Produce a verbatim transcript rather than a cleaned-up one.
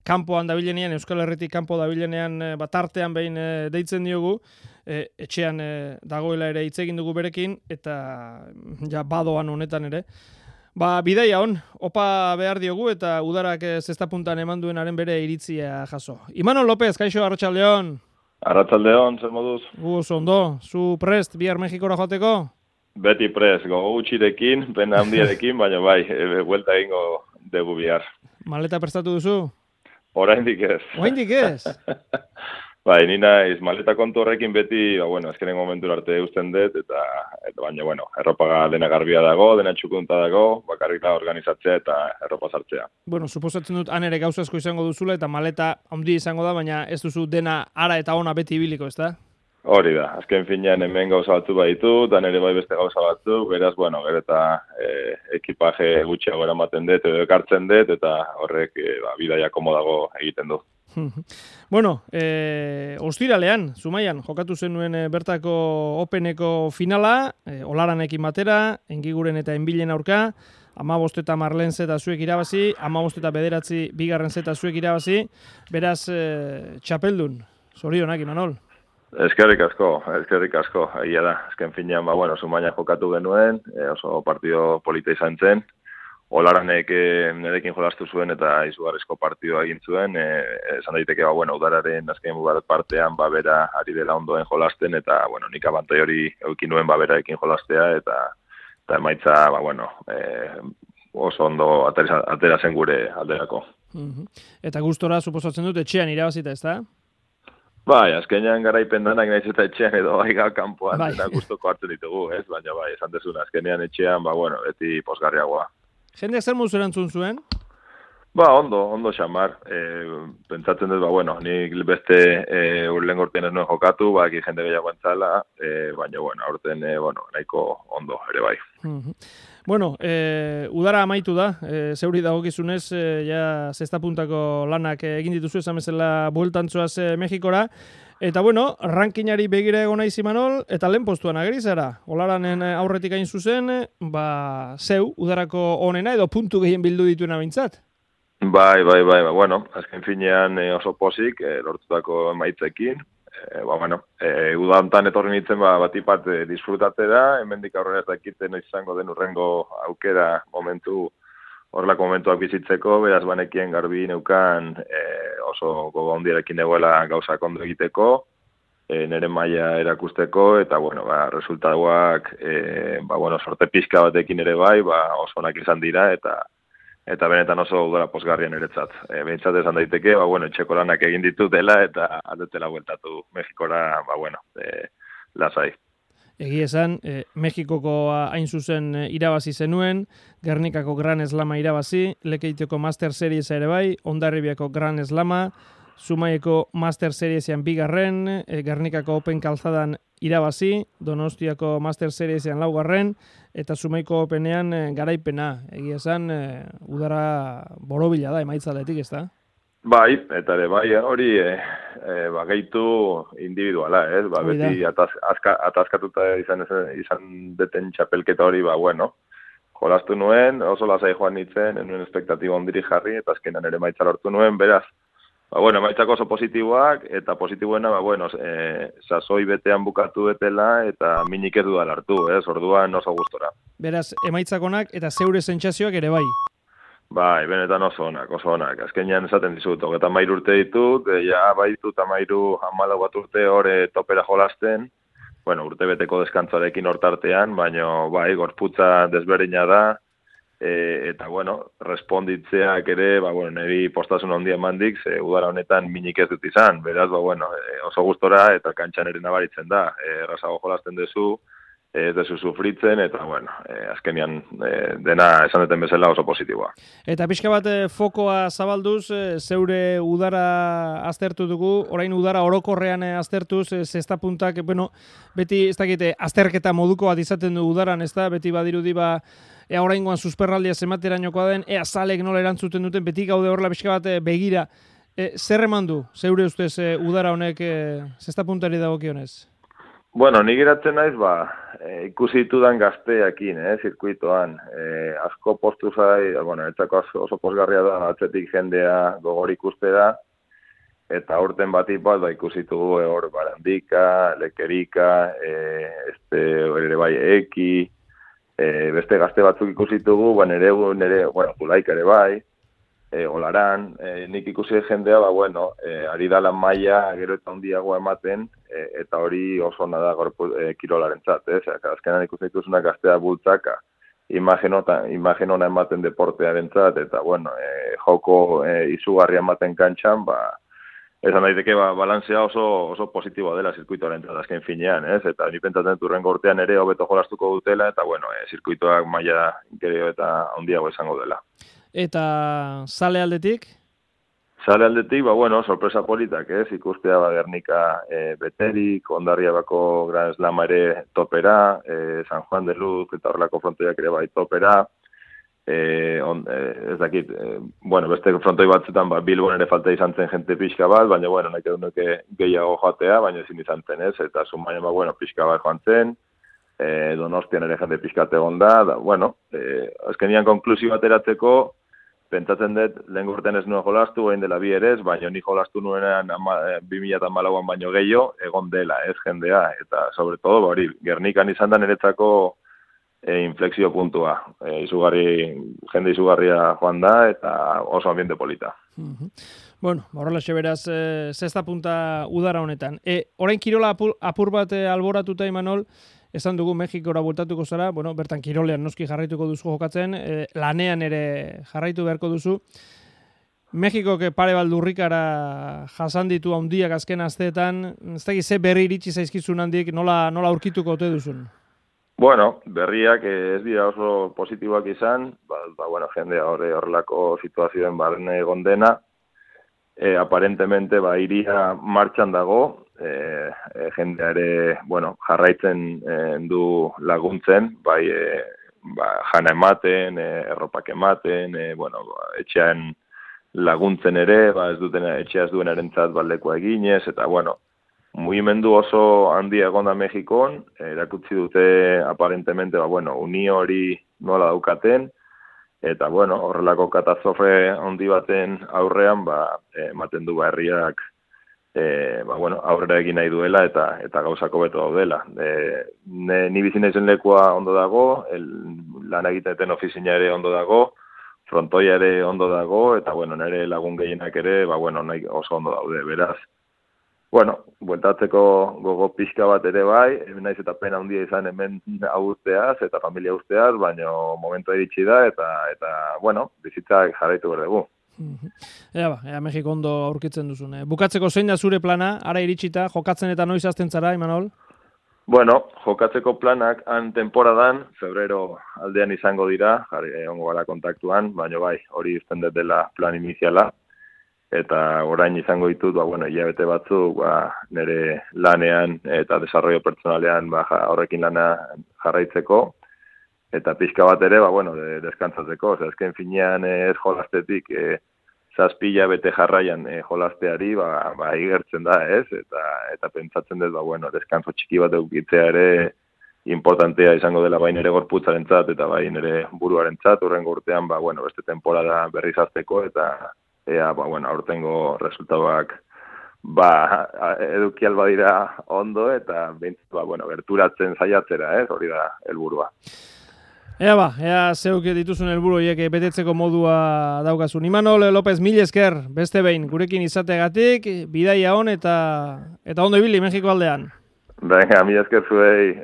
kanpoan dabilenean, Euskal Herritik kanpo dabilenean e, batartean behin e, deitzen diogu, e, etxean e, dagoela ere hitz egin dugu berekin, eta ja badoan honetan ere. Ba, bidaia on, opa behar diogu eta udarak e, zestapuntan eman duenaren bere iritzia jaso. Imanol López, kaixo, arratsaldeon. Arratsaldeon, zer moduz? Gu ondo, zu prest, bihar Mexikora joateko? Beti prest, gogo gutxirekin, pena handiarekin, baina bai, e, buelta egingo dugu bihar. Maleta prestatu duzu? Oraindik ez. Oraindik ez? Bai, ni naiz maleta kontu horrekin beti, ba, bueno, azkenen momentura arte eusten dut, eta, eta baina, bueno, erropa dena garbia dago, dena txukunta dago, bakarrik da organizatzea eta erropa sartzea. Bueno, suposatzen dut, han ere gauza asko izango duzula, eta maleta handi izango da, baina ez duzu dena ara eta ona beti ibiliko, ez da? Hori da, azken finean hemen gauza batzu baitu, dan ere bai beste gauza batzu, beraz, bueno, gero eta e, ekipaje gutxiago eramaten dut, edo ekartzen dut, eta horrek e, ba, bidaia komodago egiten du. Bueno, e, ostiralean, Zumaian, jokatu zenuen e, bertako Openeko finala, e, Olaranekin batera, Engiguren eta Enbilen aurka, hamabost eta marlen zeta zuek irabazi, hamabost eta bederatzi bigarren zeta zuek irabazi, beraz, e, txapeldun, zorionak, Imanol. Eskerrik asko, eskerrik asko, egia da. Azken finean, ba, bueno, Zumaia jokatu genuen, e, oso partido polita izan zen. Olaranek e, nerekin jolastu zuen eta izugarrizko partidua egin zuen. E, esan daiteke, ba, bueno, udararen azken bugaret partean, ba, bera ari dela ondoen jolasten, eta, bueno, nik abantai hori eukin nuen, ba, beraekin jolastea, eta, eta emaitza, ba, bueno, e, oso ondo atera, atera zen gure alderako. Mm-hmm. Eta gustora, suposatzen dut, etxean irabazita, ez da? Bai, azkenean garaipen denak naiz eta etxean edo aiga kanpoan bai. Dena gustoko hartzen ditugu, ez? Baina bai, esan dezun, azkenean etxean, ba, bueno, beti posgarriagoa. Jendeak zer modu erantzun zuen? Ba, ondo, ondo xamar. E, pentsatzen dut, ba, bueno, nik beste e, urlen gorten ez nuen jokatu, ba, eki jende gehiago entzala, e, baina, bueno, aurten, e, bueno, nahiko ondo, ere bai. Mm-hmm. Bueno, e, udara amaitu da, e, zeuri dagokizunez, e, ja zestapuntako lanak egin dituzu esan bezala bueltantzoaz e, Mexikora, eta bueno, rankinari begira egon naiz Imanol, eta lehen postuan ageri zara, Olaranen aurretik hain zuzen, ba, zeu, udarako onena edo puntu gehien bildu dituena bintzat? Bai, bai, bai, ba, bueno, azken finean e, oso posik, e, lortutako emaitzekin, E, ba, bueno, e, udantan etorri nintzen ba, batipat e, disfrutatzera, hemendik aurrera ez dakiten izango den urrengo aukera momentu, horrelako momentuak bizitzeko, beraz banekien garbi neukan e, oso gogo handiarekin egoela gauzak ondo egiteko, e, nire maila erakusteko, eta bueno, ba, resultatuak e, ba, bueno, sorte pixka batekin ere bai, ba, oso onak izan dira, eta eta benetan oso udara posgarrian eretzat. E, behintzat esan daiteke, ba, bueno, etxeko lanak egin ditutela eta aldetela bueltatu Mexikora, ba, bueno, e, lasai. Egi esan, e, Mexikoko hain zuzen e, irabazi zenuen, Gernikako Gran Slama irabazi, Lekeiteko Master Series ere bai, Hondarribiako Gran Slama, Zumaieko Master Seriesean bigarren, e, Gernikako Open Kalzadan irabazi, Donostiako Master Seriesean laugarren, eta Zumaiko Openean e, garaipena. Egia esan, e, udara borobila da, emaitzaletik, ez da? Bai, eta ere, bai, hori e, e, ba, gehitu individuala, ez? Ba, beti ataz, azka, atazkatuta izan, izan deten txapelketa hori, ba, bueno, jolastu nuen, oso lasai joan nintzen, nuen espektatiba ondiri jarri, eta azkenan ere maitza lortu nuen, beraz, ba, bueno, emaitzako oso positiboak, eta positiboena, ba, bueno, e, sasoi betean bukatu betela, eta minik ez dudan hartu, ez, orduan oso gustora. Beraz, emaitzakonak eta zeure sentsazioak ere bai? Bai, benetan oso onak, oso onak. Azkenean esaten dizut, hogeta mairu urte ditut, e, ja, baitut amairu hamalau bat urte hori topera jolasten, bueno, urte beteko deskantzarekin hortartean, baina, bai, gorputza desberdina da, E, eta, bueno, responditzeak ere, ba, bueno, niri postasun handia emandik, ze udara honetan minik ez dut izan, beraz, ba, bueno, e, oso gustora eta kantxan ere nabaritzen da, e, errazago jolasten duzu, e, ez duzu sufritzen, eta, bueno, e, azkenian e, dena esan duten bezala oso positiboa. Eta pixka bat e, fokoa zabalduz, e, zeure udara aztertu dugu, orain udara orokorrean e, aztertuz, e, zestapuntak, bueno, beti, ez dakite, azterketa moduko bat izaten du udaran, ez da, beti badirudi ba, ea oraingoan susperraldia zematerainokoa den, ea zalek nola erantzuten duten, beti gaude horrela pixka bat begira. E, zer eman du, zeure ustez, e, udara honek e, zestapuntari dagokionez? Bueno, ni geratzen naiz, ba, e, ikusi ditudan gazteekin, eh, zirkuitoan. E, asko postu zai, bueno, etzako oso pozgarria da, atzetik jendea gogor ikustea, eta aurten batik bat, ba, ikusi ditugu e, hor Barandika, Lekerika, e, este, ere bai, Eki, e, beste gazte batzuk ikusi ditugu, ba, nere, nere, bueno, Zulaika ere bai, E, olaran, e, nik ikusi jendea, ba, bueno, e, ari da lan maila gero eta handiagoa ematen, e, eta hori oso ona da gorpu, e, kirolaren txat, eh? Azkenan ikusi dituzuna gaztea bultzaka, imagen ona ematen deportearen txat, eta, bueno, e, joko e, izugarria ematen kantxan, ba, esan daiteke, ba, balantzea oso, oso positiboa dela zirkuitoaren txat, azken finean, ez? Eta ni pentsatzen dut urrengo urtean ere hobeto jolastuko dutela, eta, bueno, e, zirkuitoak maila gero eta handiago izango dela. Eta sale aldetik? Sale aldetik, ba, bueno, sorpresa politak, ez? Ikustea, ba, Gernika e, beterik, Ondarriabako Gran Slama ere topera, e, San Juan de Luz eta horrelako frontoiak ere bai topera, e, on, e, ez dakit, e, bueno, beste frontoi batzutan, ba, Bilbon ere falta izan zen jente pixka bat, baina, bueno, nahi nuke gehiago joatea, baina ezin izan zen, ez? Eta Zumaian, ba, bueno, pixka bat joan zen, e, Donostian ere jente pixkate egon da, da, bueno, e, azkenian konklusio bateratzeko, pentsatzen dut, lehen urtean ez nuen jolastu, egin dela bi ere ez, baina ni jolastu nuenean bi mila hamalauan baino gehiago, egon dela, ez jendea, eta sobre todo, hori, Gernikan izan da niretzako e, inflexio puntua. E, izugarri, jende izugarria joan da, eta oso ambiente polita. Uh-huh. Bueno, horrela beraz, e, zesta punta udara honetan. E, orain kirola apur, apur bat e, alboratuta, Imanol, esan dugu Mexikora bueltatuko zara, bueno, bertan kirolean noski jarraituko duzu jokatzen, e, lanean ere jarraitu beharko duzu. Mexikok pare baldurrikara jasan ditu handiak azken asteetan, ez da ze berri iritsi zaizkizun handik, nola, nola aurkituko ote duzun? Bueno, berriak ez dira oso positiboak izan, ba, ba bueno, jendea horrelako situazioen barne egon dena, e, aparentemente ba, iria martxan dago, E, e, jendea ere, bueno, jarraitzen e, du laguntzen, bai e, ba, jana ematen, e, erropak ematen, e, bueno, ba, etxean laguntzen ere, ba, ez duten etxea ez duen erentzat baldekoa eginez, eta, bueno, mugimendu oso handia egon da Mexikon, e, erakutsi dute aparentemente, ba, bueno, unio hori nola daukaten, eta, bueno, horrelako katastrofe handi baten aurrean, ba, ematen du ba, herriak, E, ba, bueno, aurrera egin nahi duela eta eta gauzako beto daudela. E, ne, ni bizi naizen lekua ondo dago, el, lan egiten ofizina ere ondo dago, frontoia ere ondo dago, eta bueno, nire lagun gehienak ere ba, bueno, nahi oso ondo daude, beraz. Bueno, bueltatzeko gogo pixka bat ere bai, naiz eta pena handia izan hemen hau usteaz eta familia usteaz, baina momentu iritsi da, eta, eta bueno, bizitzak jarraitu behar dugu. Ea ba, ea Mexiko ondo aurkitzen duzun. Bukatzeko zein da zure plana, ara iritsita, jokatzen eta noiz hasten zara, Imanol? Bueno, jokatzeko planak han temporadan, febrero aldean izango dira, jarri egongo gara kontaktuan, baina bai, hori izten dut dela plan iniziala, eta orain izango ditut, ba, bueno, hilabete batzuk, ba, nire lanean eta desarrollo pertsonalean ba, horrekin lana jarraitzeko, eta pixka bat ere, ba, bueno, de, deskantzatzeko, oza, ezken finean ez jolastetik, e, zazpila bete jarraian e, jolasteari, ba, ba, igertzen da, ez? Eta, eta pentsatzen dut, ba, bueno, deskantzo txiki bat eukitzea ere importantea izango dela bai nire gorputzaren txat, eta bai nire buruaren txat, urrengo urtean, ba, bueno, beste temporada berriz hasteko, eta ea, ba, bueno, aurtengo resultatuak ba, eduki alba dira ondo, eta bintzat, ba, bueno, gerturatzen saiatzera, ez? Hori da helburua. Ea ba, ea zeuk dituzun helburu horiek betetzeko modua daukazun. Imanol López, mil esker, beste behin, gurekin izateagatik, bidaia on eta eta ondo ibili Mexiko aldean. Venga, mil esker zuei.